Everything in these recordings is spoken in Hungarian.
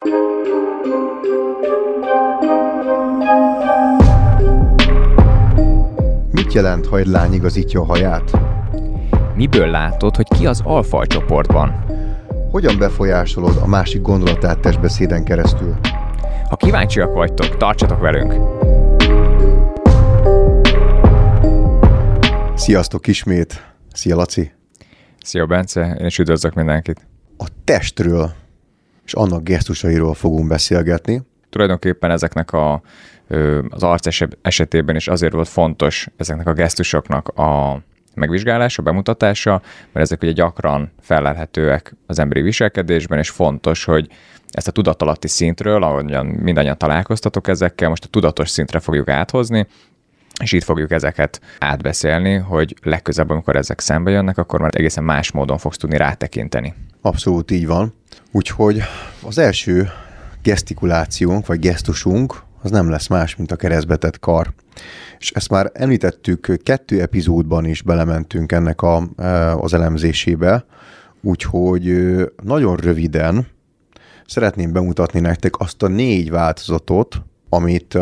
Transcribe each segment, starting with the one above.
Mit jelent, ha egy lány igazítja a haját? Miből látod, hogy ki az alfajcsoportban? Hogyan befolyásolod a másik gondolatát testbeszéden keresztül? Ha kíváncsiak vagytok, tartsatok velünk! Sziasztok ismét! Szia Laci! Szia Bence, én is üdvözlök mindenkit! A testről és annak gesztusairól fogunk beszélgetni. Tulajdonképpen ezeknek az arc esetében is azért volt fontos ezeknek a gesztusoknak a megvizsgálása, bemutatása, mert ezek ugye gyakran felelhetőek az emberi viselkedésben, és fontos, hogy ezt a tudatalatti szintről, ahogyan mindannyian találkoztatok ezekkel, most a tudatos szintre fogjuk áthozni, és itt fogjuk ezeket átbeszélni, hogy legközelebb, amikor ezek szembe jönnek, akkor már egészen más módon fogsz tudni rátekinteni. Abszolút így van. Úgyhogy az első gesztikulációnk, vagy gesztusunk, az nem lesz más, mint a keresztbe tett kar. És ezt már említettük, 2 epizódban is belementünk ennek az elemzésébe, úgyhogy nagyon röviden szeretném bemutatni nektek azt a 4 változatot, amit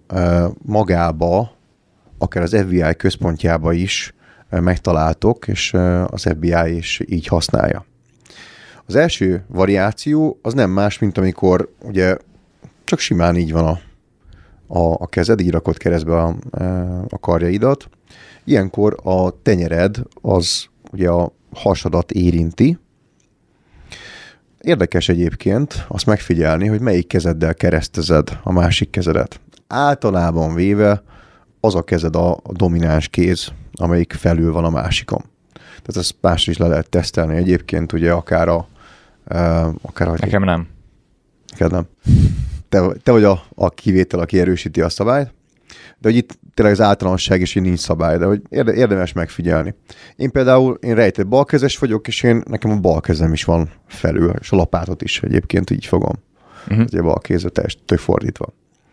magába, akár az FBI központjába is megtaláltok, és az FBI is így használja. Az első variáció az nem más, mint amikor ugye csak simán így van a kezed, így rakod keresztbe a karjaidat. Ilyenkor a tenyered az ugye a hasadat érinti. Érdekes egyébként azt megfigyelni, hogy melyik kezeddel keresztezed a másik kezedet. Általában véve az a kezed a domináns kéz, amelyik felül van a másikon. Tehát ezt másra is le lehet tesztelni egyébként, ugye akár Nekem nem. Neked nem. Te vagy a kivétel, aki erősíti a szabályt, de hogy itt tényleg az általánosság is, hogy nincs szabály, de hogy érdemes megfigyelni. Én például rejtett balkezes vagyok, és nekem a bal kezem is van felül, és a lapátot is egyébként így fogom. Ugye a bal kézre tök fordítva.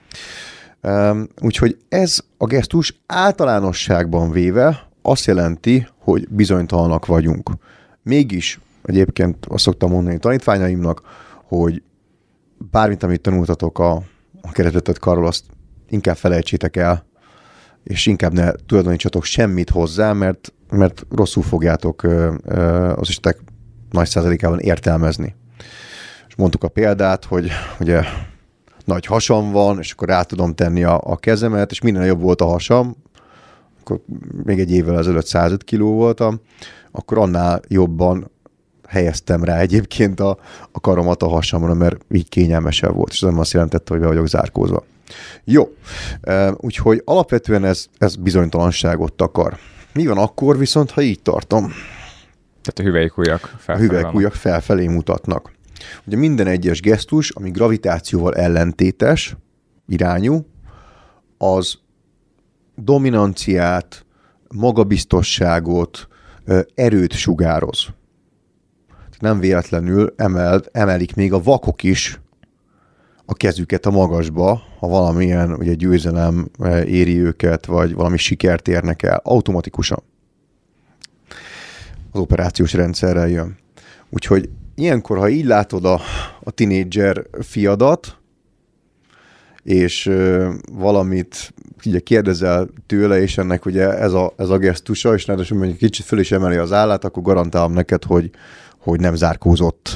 Úgyhogy ez a gesztus általánosságban véve azt jelenti, hogy bizonytalanak vagyunk. Mégis egyébként azt szoktam mondani tanítványaimnak, hogy bármit, amit tanultatok a keresztbe tett karról, azt inkább felejtsétek el, és inkább ne tulajdonítsatok semmit hozzá, mert rosszul fogjátok az istetek nagy százalékában értelmezni. És mondtuk a példát, hogy ugye nagy hasam van, és akkor rá tudom tenni a kezemet, és minden jobb volt a hasam, akkor még egy évvel ezelőtt 105 kiló voltam, akkor annál jobban helyeztem rá egyébként a karomat a hasamra, mert így kényelmesebb volt, és ez nem azt jelentette, hogy be vagyok zárkózva. Jó, úgyhogy alapvetően ez bizonytalanságot takar. Mi van akkor viszont, ha így tartom? Tehát a hüvelykujjak felfelé mutatnak. Ugye minden egyes gesztus, ami gravitációval ellentétes irányú, az dominanciát, magabiztosságot, erőt sugároz. Nem véletlenül emelik még a vakok is a kezüket a magasba, ha valamilyen ugye, győzelem éri őket, vagy valami sikert érnek el, automatikusan. Az operációs rendszerrel jön. Úgyhogy ilyenkor, ha így látod a tinédzser fiadat, és valamit ugye kérdezel tőle, és ennek ugye ez a gesztusa, és ráadásul mondjuk kicsit föl is emeli az állát, akkor garantálom neked, hogy nem zárkózott.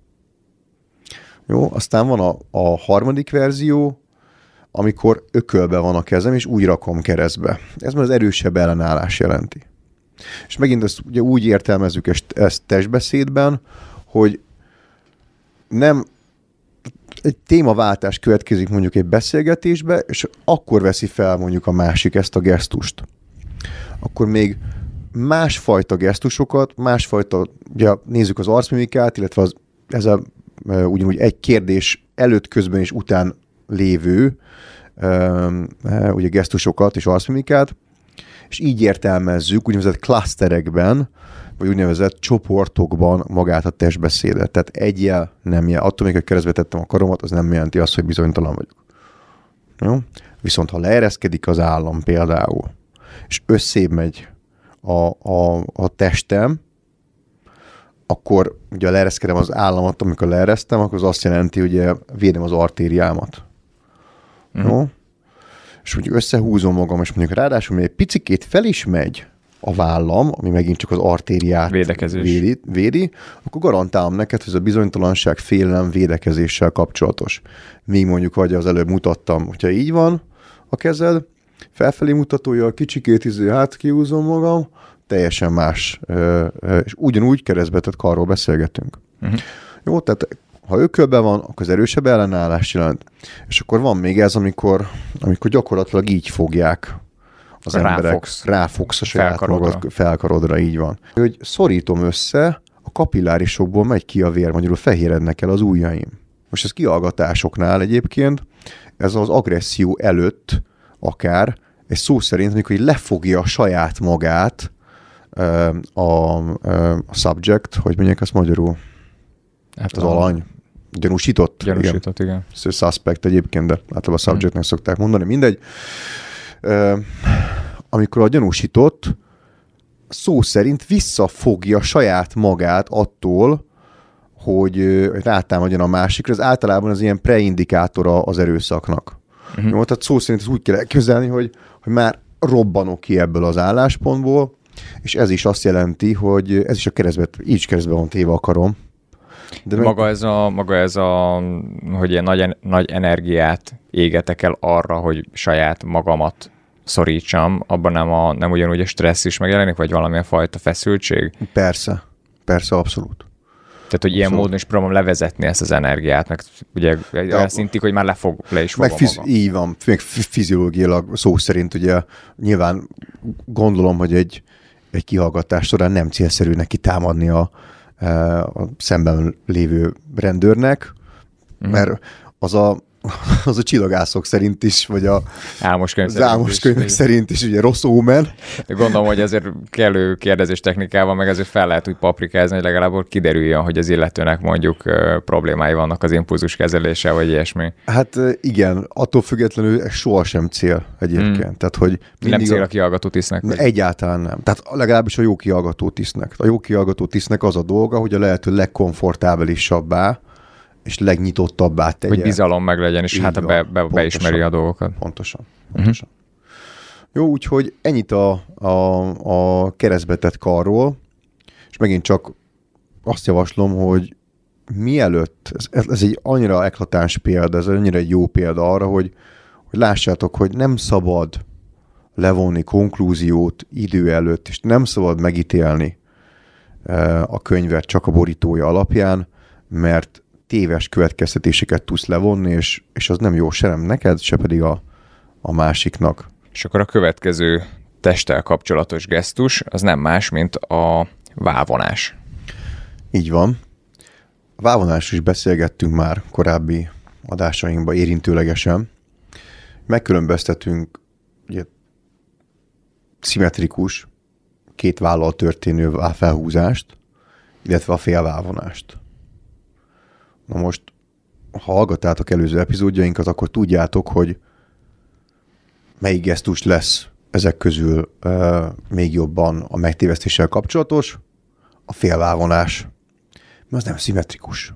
Jó, aztán van a harmadik verzió, amikor ökölbe van a kezem, és úgy rakom keresztbe. Ez már az erősebb ellenállás jelenti. És megint ezt ugye úgy értelmezzük ezt testbeszédben, hogy nem egy témaváltás következik mondjuk egy beszélgetésbe, és akkor veszi fel mondjuk a másik ezt a gesztust. Akkor még másfajta gesztusokat, ugye nézzük az arcmimikát, illetve ez ugyanúgy egy kérdés előtt, közben és után lévő ugye gesztusokat és arcmimikát, és így értelmezzük úgynevezett klaszterekben, vagy úgynevezett csoportokban magát a testbeszédet. Tehát egy jel, nem jel. Attól még, hogy keresztbe tettem a karomat, az nem jelenti azt, hogy bizonytalan vagyok. Jó? Viszont ha leereszkedik az állam például, és összébb megy a testem, akkor ugye leereszkedem az államat, amikor leeresztem, akkor az azt jelenti, hogy védem az artériámat. Jó? És mondjuk összehúzom magam, és mondjuk ráadásul még egy picikét fel is megy a vállam, ami megint csak az artériát védi, akkor garantálom neked, hogy ez a bizonytalanság, félelem védekezéssel kapcsolatos. Míg mondjuk, vagy az előbb mutattam, hogyha így van a kezed, felfelé mutatója, kicsikét kihúzom magam, teljesen más, és ugyanúgy keresztbetett karról beszélgetünk. Jó, tehát ha ökölben van, akkor az erősebb ellenállást jelent. És akkor van még ez, amikor gyakorlatilag így fogják az emberek. Ráfogsz a saját magad felkarodra, így van. Hogy szorítom össze, a kapillárisokból megy ki a vér, magyarul fehérednek el az ujjaim. Most ez kihallgatásoknál egyébként, ez az agresszió előtt akár, egy szó szerint, amikor lefogja a saját magát a subject, hogy mondják azt magyarul? Hát az alany. Gyanúsított, igen. Suspect egyébként, de általában a subjectnek szokták mondani, mindegy. Amikor a gyanúsított szó szerint visszafogja saját magát attól, hogy rátámadjon a másikra, ez általában az ilyen preindikátora az erőszaknak. Jó, tehát szó szerint ez úgy kell elképzelni, hogy már robbanok ki ebből az álláspontból, és ez is azt jelenti, hogy ez is a keresztbe van téve a karom. De maga ez a, hogy ilyen nagy energiát égetek el arra, hogy saját magamat szorítsam, abban nem ugyanúgy a stressz is megjelenik, vagy valamilyen fajta feszültség? Persze, abszolút. Tehát, hogy ilyen módon is próbálom levezetni ezt az energiát, meg ugye olyan szintig, hogy már le is fogom magam. Így van, még fiziológiailag szó szerint ugye nyilván gondolom, hogy egy kihallgatás során nem célszerű neki támadni a szemben lévő rendőrnek, mert az a csillagászok szerint is, vagy az álmos könyvek szerint is ugye rossz ómen. De gondolom, hogy ezért kellő kérdezés technikával, meg ezért fel lehet úgy paprikázni, hogy legalább kiderüljön, hogy az illetőnek mondjuk problémái vannak az impulzus kezelése, vagy ilyesmi. Hát igen, attól függetlenül ez sohasem cél egyébként. Tehát, hogy nem cél a kihallgató tisztnek? Egyáltalán nem. Tehát legalábbis a jó kihallgató tisztnek. A jó kihallgató tisztnek az a dolga, hogy a lehető legkomfortábilisabbá és legnyitottabbá tegye. Hogy bizalom meg legyen, és hát beismeri a dolgokat. Pontosan. Jó, úgyhogy ennyit a keresztbetett karról, és megint csak azt javaslom, hogy mielőtt, ez egy annyira eklatáns példa, ez annyira egy jó példa arra, hogy lássátok, hogy nem szabad levonni konklúziót idő előtt, és nem szabad megítélni a könyvet csak a borítója alapján, mert téves következtetéseket tudsz levonni, és az nem jó se nem neked, se pedig a másiknak. És akkor a következő testtel kapcsolatos gesztus, az nem más, mint a válvonás. Így van. A válvonásról is beszélgettünk már korábbi adásainkban érintőlegesen. Megkülönböztetünk ugye, szimmetrikus, két vállal történő felhúzást, illetve a félválvonást. Na most, ha hallgattátok előző epizódjainkat, akkor tudjátok, hogy melyik gesztus lesz ezek közül még jobban a megtévesztéssel kapcsolatos, a félválvonás. Mert az nem szimmetrikus.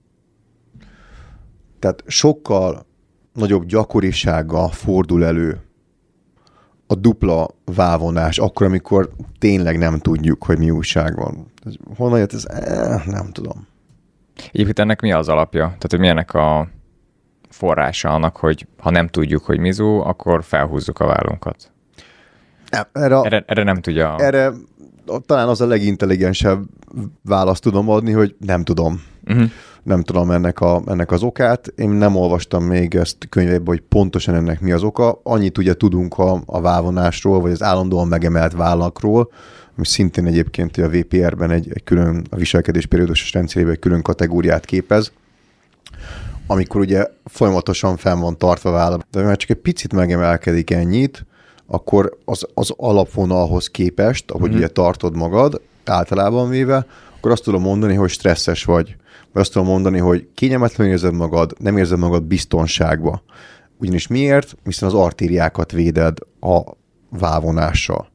Tehát sokkal nagyobb gyakorisággal fordul elő a dupla válvonás, akkor, amikor tényleg nem tudjuk, hogy mi újság van. Honnan jött ez? Nem tudom. Egyébként ennek mi az alapja? Tehát, hogy milyenek a forrása annak, hogy ha nem tudjuk, hogy mizó, akkor felhúzzuk a vállunkat? Erre nem tudja. Erre talán az a legintelligensebb választ tudom adni, hogy nem tudom. Nem tudom ennek az okát. Én nem olvastam még ezt könyvében, hogy pontosan ennek mi az oka. Annyit ugye tudunk a válvonásról, vagy az állandóan megemelt vállakról, ami szintén egyébként a VPR-ben egy külön, a viselkedés periódusos rendszerében egy külön kategóriát képez, amikor ugye folyamatosan fenn van tartva válla, de már csak egy picit megemelkedik ennyit, akkor az alapvonalhoz képest, ahogy ugye tartod magad, általában véve, akkor azt tudom mondani, hogy stresszes vagy. Vagy azt tudom mondani, hogy kényelmetlenül érzed magad, nem érzed magad biztonságba. Ugyanis miért? Hiszen az artériákat véded a válvonással.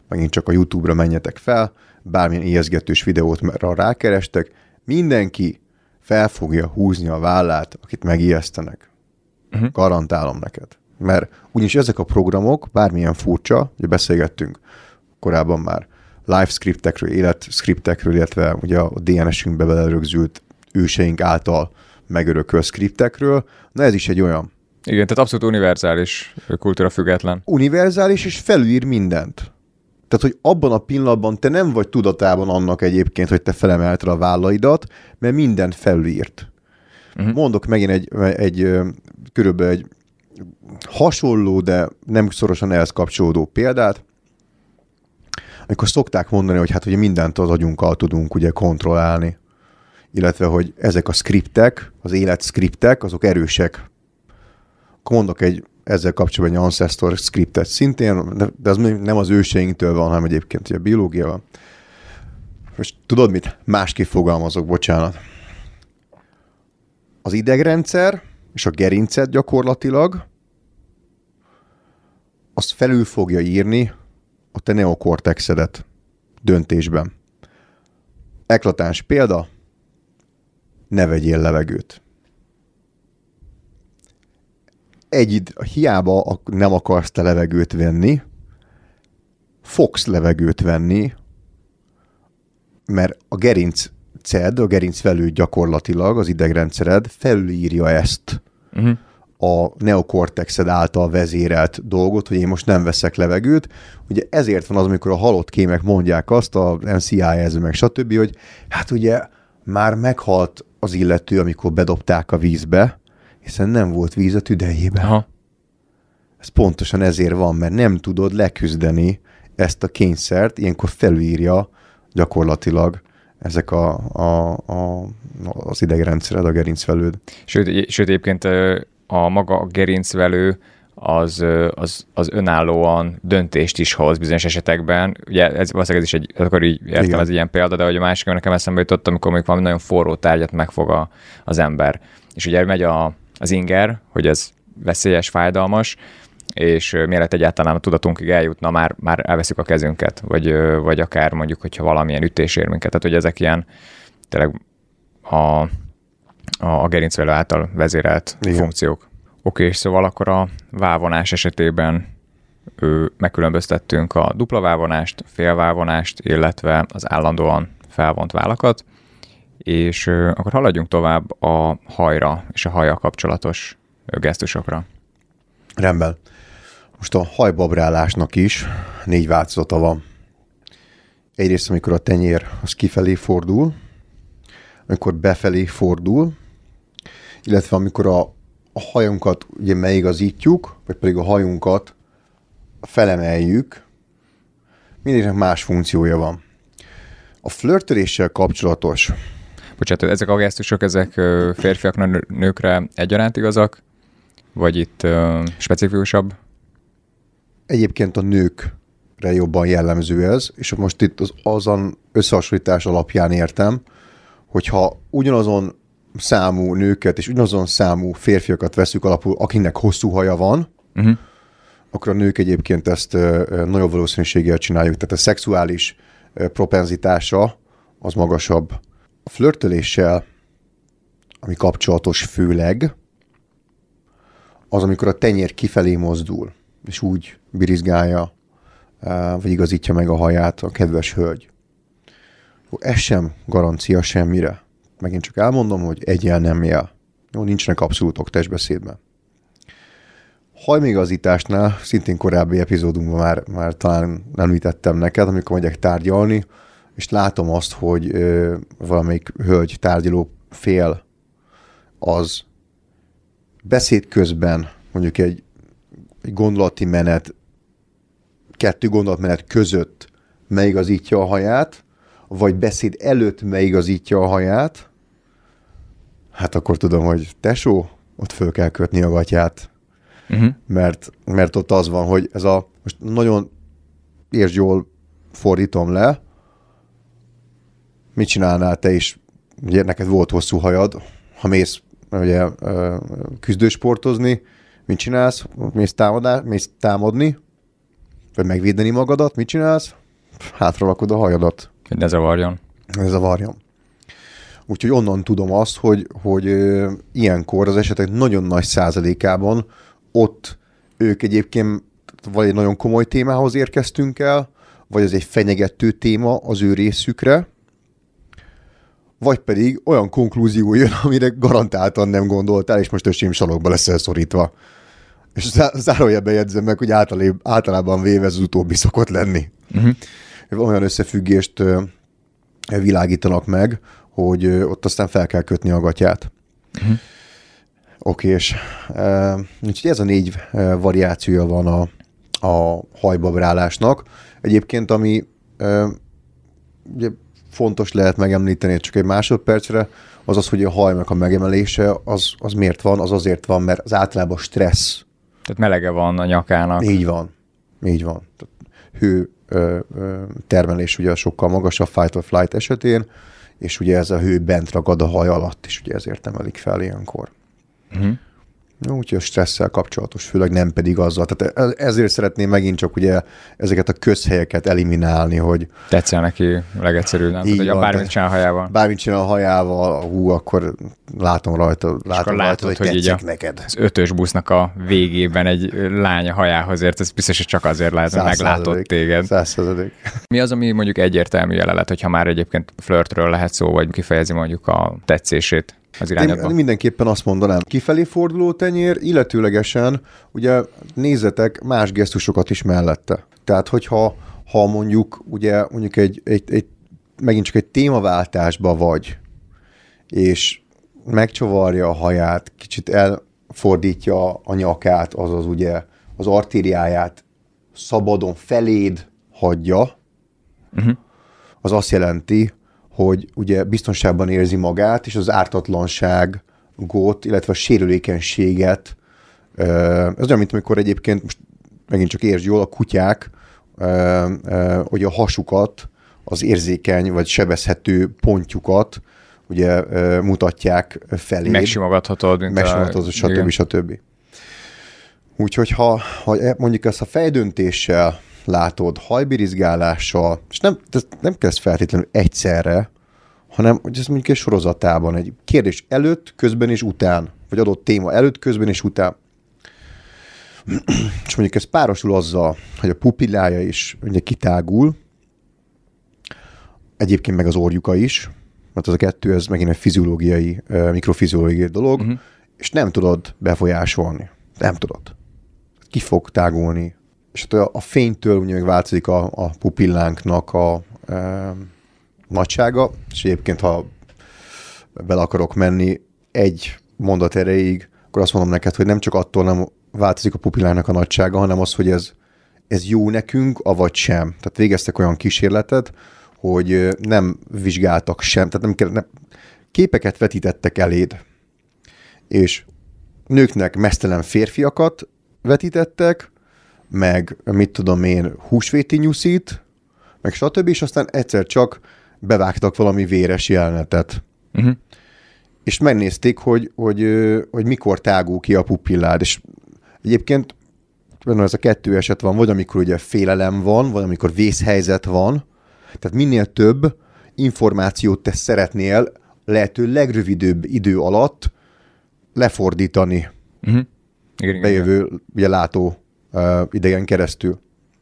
megint csak a YouTube-ra menjetek fel, bármilyen ijesztgetős videót rákerestek, mindenki fel fogja húzni a vállát, akit megijesztenek. Garantálom neked. Mert úgyis ezek a programok, bármilyen furcsa, ugye beszélgettünk korábban már live scriptekről, életskriptekről, illetve ugye a DNS-ünkbe belerögzült őseink által megörökölt scriptekről, na ez is egy olyan. Igen, tehát abszolút univerzális, kultúra független. Univerzális, és felülír mindent. Tehát, hogy abban a pillanatban te nem vagy tudatában annak egyébként, hogy te felemelted a vállaidat, mert mindent felülírt. Mondok megint körülbelül egy hasonló, de nem szorosan ehhez kapcsolódó példát, amikor szokták mondani, hogy hát ugye mindent az agyunkkal tudunk ugye kontrollálni, illetve hogy ezek a skriptek, az életszkriptek, azok erősek. Akkor mondok ezzel kapcsolatban egy ancestor scriptet szintén, de az nem az őseinktől van, hanem egyébként a biológiával. Most tudod mit? Másképp fogalmazok, bocsánat. Az idegrendszer és a gerinced gyakorlatilag azt felül fogja írni a te neokortexedet döntésben. Eklatáns példa, ne vegyél levegőt. Hiába nem akarsz te levegőt venni, fogsz levegőt venni, mert a gerinced, a gerincvelőd gyakorlatilag, az idegrendszered felülírja ezt a neokortexed által vezérelt dolgot, hogy én most nem veszek levegőt. Ugye ezért van az, amikor a halott kémek mondják azt, a NCIS meg stb., hogy hát ugye már meghalt az illető, amikor bedobták a vízbe, hiszen nem volt víz a tüdejében. Aha. Ez pontosan ezért van, mert nem tudod leküzdeni ezt a kényszert, ilyenkor felülírja gyakorlatilag ezek az idegrendszered, a gerincvelőd. Sőt egyébként a maga gerincvelő az önállóan döntést is hoz bizonyos esetekben. Ugye ez valószínűleg ez is akkor így értem, ez ilyen példa, de hogy a másik, nekem eszembe jutott, amikor még valami nagyon forró tárgyat megfog az ember. És ugye megy az inger, hogy ez veszélyes, fájdalmas, és mielőtt egyáltalán a tudatunkig eljutna, már elveszük a kezünket, vagy akár mondjuk, hogyha valamilyen ütés ér minket. Tehát, hogy ezek ilyen tényleg a gerincvelő által vezérelt funkciók. Oké, szóval akkor a válvonás esetében megkülönböztettünk a dupla válvonást, félválvonást, illetve az állandóan felvont vállakat, és akkor haladjunk tovább a hajra és a hajjal kapcsolatos gesztusokra. Rendben. Most a hajbabrálásnak is 4 változata van. Egyrészt, amikor a tenyér az kifelé fordul, amikor befelé fordul, illetve amikor a hajunkat ugye megigazítjuk, vagy pedig a hajunkat felemeljük, mindegynek más funkciója van. A flörtöléssel kapcsolatos. Bocsánat, ezek a gesztusok, ezek férfiakra, nőkre egyaránt igazak? Vagy itt specifikusabb? Egyébként a nőkre jobban jellemző ez, és most itt azon összehasonlítás alapján értem, hogyha ugyanazon számú nőket és ugyanazon számú férfiakat veszük alapul, akinek hosszú haja van, akkor a nők egyébként ezt nagyobb valószínűséggel csináljuk. Tehát a szexuális propenzitása az magasabb. A flörtöléssel, ami kapcsolatos főleg, az, amikor a tenyér kifelé mozdul, és úgy birizgálja, vagy igazítja meg a haját a kedves hölgy. Ez sem garancia semmire. Megint csak elmondom, hogy egy jel nem jel. Jó, nincsenek abszolútok testbeszédben. Hajmigazításnál, szintén korábbi epizódunkban már talán említettem neked, amikor megyek tárgyalni, és látom azt, hogy valamelyik hölgy tárgyaló fél az beszéd közben, mondjuk egy gondolati menet, 2 gondolatmenet között megigazítja a haját, vagy beszéd előtt megigazítja a haját, hát akkor tudom, hogy tesó, ott föl kell kötni a gatyát. Mert ott az van, hogy ez most nagyon értsd jól, fordítom le, mit csinálnál te is, ugye neked volt hosszú hajad, ha mész küzdősportozni, mit csinálsz? Mész támadni, vagy megvédeni magadat, mit csinálsz? Hátrarakod a hajadat. Hogy ne zavarjon. Ez zavarjon. Úgyhogy onnan tudom azt, hogy ilyenkor az esetek nagyon nagy százalékában ott ők egyébként vagy egy nagyon komoly témához érkeztünk el, vagy ez egy fenyegető téma az ő részükre, vagy pedig olyan konklúzió jön, amire garantáltan nem gondoltál, és most ösém salokba leszel szorítva. És zárójelben jegyzem meg, hogy általában véve az utóbbi szokott lenni. Olyan összefüggést világítanak meg, hogy ott aztán fel kell kötni a gatyát. Oké, és úgyhogy ez a 4 variációja van a hajbabrálásnak. Egyébként, ami ugye fontos lehet megemlíteni csak egy másodpercre, az az, hogy a hajnak a megemelése az miért van? Az azért van, mert az általában stressz. Tehát melege van a nyakának. Így van. Hő termelés ugye sokkal magasabb fight or flight esetén, és ugye ez a hő bent ragad a haj alatt, és ugye ezért emelik fel ilyenkor. Úgyhogy a stresszel kapcsolatos, főleg nem pedig azzal. Tehát ezért szeretném megint csak ugye ezeket a közhelyeket eliminálni, hogy... Tetszel neki legegyszerűbb, nem? Tehát, hogy bármit csinál a hajával. Bármit csinál a hajával, akkor látom rajta, hogy tetszik neked. Az 5-ös busznak a végében egy lány a hajához ért, ez biztos, hogy csak azért lehet, hogy meglátott téged. 100%. Mi az, ami mondjuk egyértelmű jelenet, hogyha már egyébként flirtről lehet szó, vagy kifejezi mondjuk a tetszését az irányadban? Én mindenképpen azt mondanám, kifelé forduló tenyér, illetőlegesen ugye nézzetek más gesztusokat is mellette. Tehát, hogyha mondjuk egy megint csak egy témaváltásba vagy, és megcsavarja a haját, kicsit elfordítja a nyakát, azaz ugye az artériáját szabadon feléd hagyja, az azt jelenti, hogy ugye biztonságban érzi magát, és az ártatlanságot, illetve a sérülékenységet, ez olyan, mint amikor egyébként, most megint csak értsd jól, a kutyák, hogy a hasukat, az érzékeny vagy sebezhető pontjukat ugye mutatják felé. Megsimogathatod, stb. Úgyhogy ha mondjuk ezt a fejdöntéssel látod, hajbirizgálással, és nem kezd feltétlenül egyszerre, hanem hogy ez mondjuk egy sorozatában, egy kérdés előtt, közben és után, vagy adott téma előtt, közben és után. És mondjuk ez párosul azzal, hogy a pupillája is ugye kitágul, egyébként meg az orjuka is, mert az a kettő, ez megint egy fiziológiai, mikrofiziológiai dolog, és nem tudod befolyásolni. Nem tudod. Ki fog tágulni. És a fénytől ugye megváltozik a pupillánknak a nagysága, és egyébként, ha bele akarok menni egy mondat erejéig, akkor azt mondom neked, hogy nem csak attól nem változik a pupillának a nagysága, hanem az, hogy ez jó nekünk, avagy sem. Tehát végeztek olyan kísérletet, hogy nem vizsgáltak sem, tehát nem képeket vetítettek eléd, és nőknek meztelen férfiakat vetítettek, meg mit tudom én, húsvéti nyuszit, meg stb., és aztán egyszer csak bevágtak valami véres jelenetet. És megnézték, hogy mikor tágul ki a pupillád, és egyébként ez a 2 eset van, vagy amikor ugye félelem van, vagy amikor vészhelyzet van, tehát minél több információt te szeretnél lehető legrövidebb idő alatt lefordítani bejövő ugye látó idegen keresztül.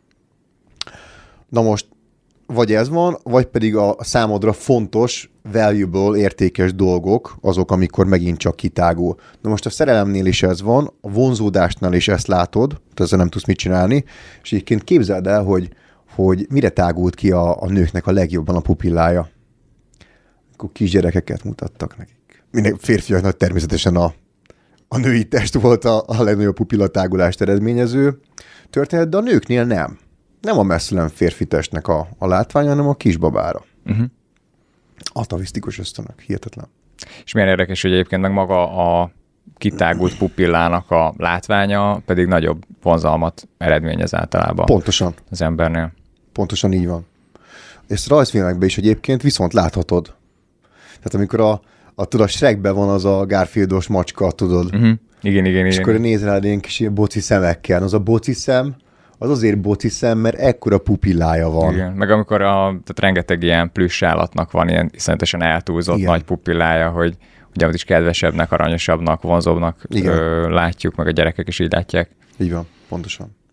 Na most vagy ez van, vagy pedig a számodra fontos, valuable, értékes dolgok, azok, amikor megint csak kitágul. Na most a szerelemnél is ez van, a vonzódásnál is ezt látod, tehát ezzel nem tudsz mit csinálni, és egyébként képzeld el, hogy mire tágult ki a nőknek a legjobban a pupillája. Akkor kisgyerekeket mutattak nekik. Minden férfiaknak természetesen a női test volt a legnagyobb pupillatágulást eredményező történet, de a nőknél nem. Nem a messzelen férfi testnek a látványa, hanem a kisbabára. Atavisztikus ösztönök, hihetetlen. És milyen érdekes, hogy egyébként meg maga a kitágult pupillának a látványa pedig nagyobb vonzalmat eredményez általában. Pontosan. Az embernél. Pontosan így van. És rajzfilmekben is egyébként viszont láthatod. Tehát amikor a Shrekben van az a Garfieldos macska, tudod? Igen. És akkor nézel rád ilyen kis boci szemekkel. Az a boci szem, az azért boci szem, mert ekkora pupillája van. Igen. Meg amikor tehát rengeteg ilyen plüss állatnak van ilyen iszonyatosan eltúlzott nagy pupillája, hogy ugye is kedvesebbnek, aranyosabbnak, vonzóbbnak látjuk, meg a gyerekek is így látják. Így van, pontosan.